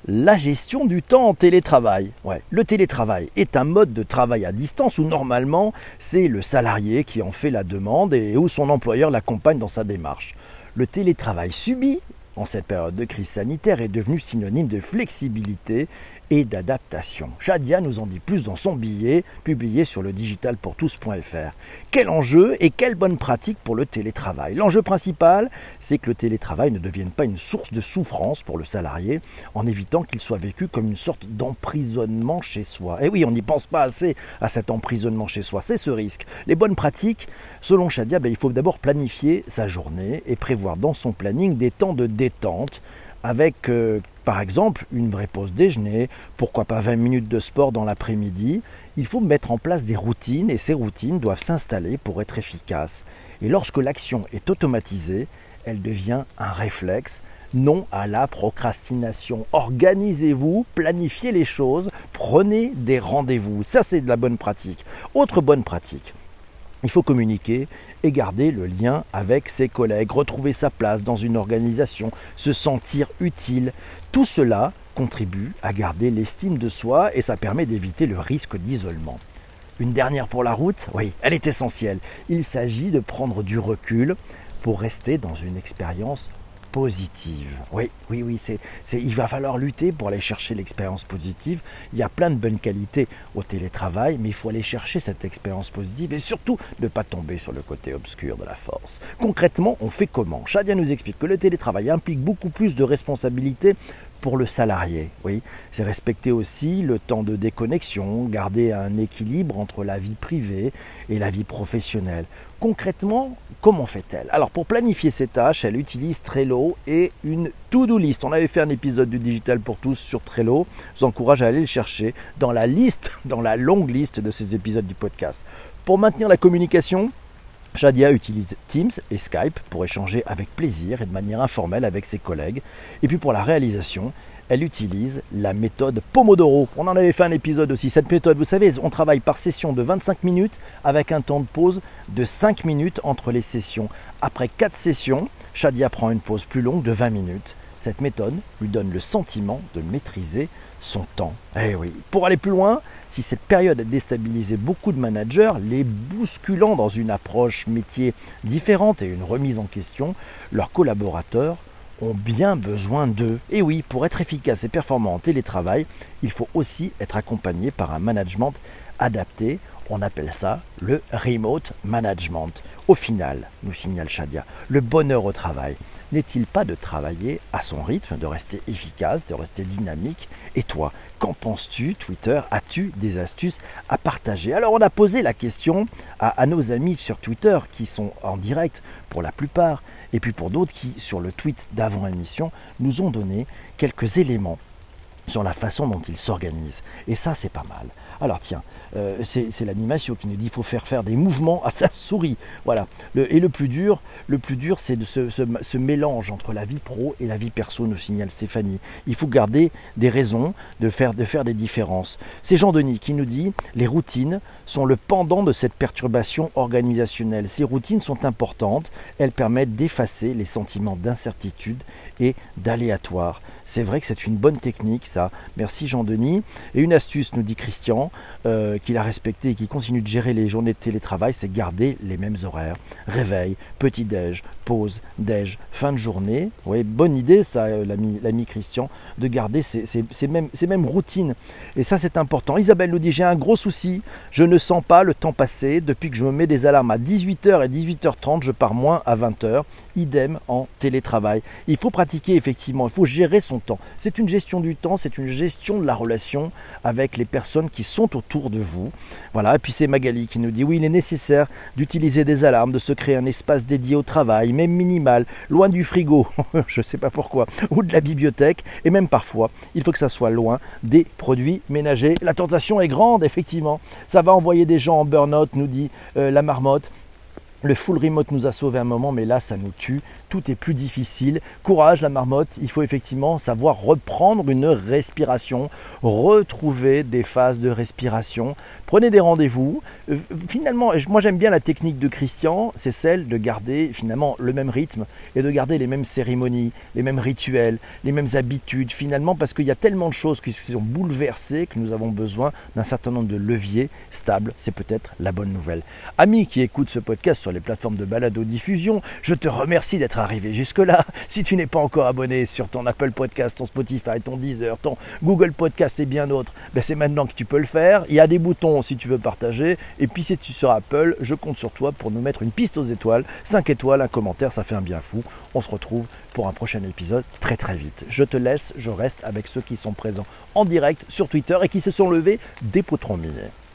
La gestion du temps en télétravail. Ouais, le télétravail est un mode de travail à distance où normalement c'est le salarié qui en fait la demande et où son employeur l'accompagne dans sa démarche. Le télétravail subi en cette période de crise sanitaire est devenu synonyme de flexibilité et d'adaptation. Shadia nous en dit plus dans son billet publié sur le digitalpourtous.fr. Quel enjeu et quelle bonne pratique pour le télétravail. L'enjeu principal, c'est que le télétravail ne devienne pas une source de souffrance pour le salarié en évitant qu'il soit vécu comme une sorte d'emprisonnement chez soi. Et oui, on n'y pense pas assez à cet emprisonnement chez soi, c'est ce risque. Les bonnes pratiques, selon Shadia, il faut d'abord planifier sa journée et prévoir dans son planning des temps de détente avec par exemple une vraie pause déjeuner, pourquoi pas 20 minutes de sport dans l'après-midi. Il faut mettre en place des routines et ces routines doivent s'installer pour être efficaces. Et lorsque l'action est automatisée, elle devient un réflexe. Non à la procrastination. Organisez-vous, planifiez les choses, prenez des rendez-vous. Ça, c'est de la bonne pratique. Autre bonne pratique. Il faut communiquer et garder le lien avec ses collègues, retrouver sa place dans une organisation, se sentir utile. Tout cela contribue à garder l'estime de soi et ça permet d'éviter le risque d'isolement. Une dernière pour la route, oui, elle est essentielle. Il s'agit de prendre du recul pour rester dans une expérience positive. Oui, il va falloir lutter pour aller chercher l'expérience positive. Il y a plein de bonnes qualités au télétravail, mais il faut aller chercher cette expérience positive et surtout ne pas tomber sur le côté obscur de la force. Concrètement, on fait comment? Shadia nous explique que le télétravail implique beaucoup plus de responsabilités pour le salarié. Oui, c'est respecter aussi le temps de déconnexion, garder un équilibre entre la vie privée et la vie professionnelle. Concrètement, comment fait-elle? Alors pour planifier ses tâches, elle utilise Trello et une to-do list. On avait fait un épisode du Digital pour tous sur Trello. Je vous encourage à aller le chercher dans la longue liste de ces épisodes du podcast. Pour maintenir la communication, Shadia utilise Teams et Skype pour échanger avec plaisir et de manière informelle avec ses collègues. Et puis pour la réalisation, elle utilise la méthode Pomodoro. On en avait fait un épisode aussi. Cette méthode, vous savez, on travaille par session de 25 minutes avec un temps de pause de 5 minutes entre les sessions. Après 4 sessions, Shadia prend une pause plus longue de 20 minutes. Cette méthode lui donne le sentiment de maîtriser son temps. Eh oui. Pour aller plus loin, si cette période a déstabilisé beaucoup de managers, les bousculant dans une approche métier différente et une remise en question, leurs collaborateurs ont bien besoin d'eux. Et oui, pour être efficace et performant en télétravail, il faut aussi être accompagné par un management adapté. On appelle ça le remote management. Au final, nous signale Shadia, le bonheur au travail n'est-il pas de travailler à son rythme, de rester efficace, de rester dynamique? Et toi, qu'en penses-tu, Twitter? As-tu des astuces à partager? Alors on a posé la question à nos amis sur Twitter qui sont en direct pour la plupart, et puis pour d'autres qui, sur le tweet d'avant-émission, nous ont donné quelques éléments sur la façon dont ils s'organisent. Et ça, c'est pas mal. Alors tiens, c'est l'animation qui nous dit qu'il faut faire des mouvements à sa souris. Voilà. Et le plus dur, c'est de ce mélange entre la vie pro et la vie perso, nous signale Stéphanie. Il faut garder des raisons de faire des différences. C'est Jean-Denis qui nous dit « Les routines sont le pendant de cette perturbation organisationnelle. Ces routines sont importantes. Elles permettent d'effacer les sentiments d'incertitude et d'aléatoire. » C'est vrai que c'est une bonne technique, ça. Merci Jean-Denis. Et une astuce, nous dit Christian, qu'il a respecté et qui continue de gérer les journées de télétravail, c'est garder les mêmes horaires. Réveil, petit-déj, pause, déj, fin de journée. Oui, bonne idée ça, l'ami Christian, de garder ces mêmes routines. Et ça, c'est important. Isabelle nous dit, j'ai un gros souci, je ne sens pas le temps passer. Depuis que je me mets des alarmes à 18h et 18h30, je pars moins à 20h. Idem en télétravail. Il faut pratiquer effectivement, il faut gérer son temps. C'est une gestion du temps, c'est une gestion de la relation avec les personnes qui sont autour de vous. Voilà, et puis c'est Magali qui nous dit, oui, il est nécessaire d'utiliser des alarmes, de se créer un espace dédié au travail, même minimal, loin du frigo, je ne sais pas pourquoi, ou de la bibliothèque, et même parfois, il faut que ça soit loin des produits ménagers. La tentation est grande, effectivement. Ça va envoyer des gens en burn-out, nous dit la marmotte. Le full remote nous a sauvé un moment, mais là, ça nous tue. Tout est plus difficile. Courage, la marmotte. Il faut effectivement savoir reprendre une respiration, retrouver des phases de respiration. Prenez des rendez-vous. Finalement, moi, j'aime bien la technique de Christian. C'est celle de garder finalement le même rythme et de garder les mêmes cérémonies, les mêmes rituels, les mêmes habitudes. Finalement, parce qu'il y a tellement de choses qui sont bouleversées que nous avons besoin d'un certain nombre de leviers stables. C'est peut-être la bonne nouvelle. Amis qui écoutent ce podcast sur les plateformes de balado-diffusion, je te remercie d'être arrivé jusque-là. Si tu n'es pas encore abonné sur ton Apple Podcast, ton Spotify, ton Deezer, ton Google Podcast et bien d'autres, c'est maintenant que tu peux le faire. Il y a des boutons si tu veux partager. Et puis si tu es sur Apple, je compte sur toi pour nous mettre une piste aux étoiles, 5 étoiles, un commentaire, ça fait un bien fou. On se retrouve pour un prochain épisode très très vite. Je te laisse, je reste avec ceux qui sont présents en direct sur Twitter et qui se sont levés des potrons de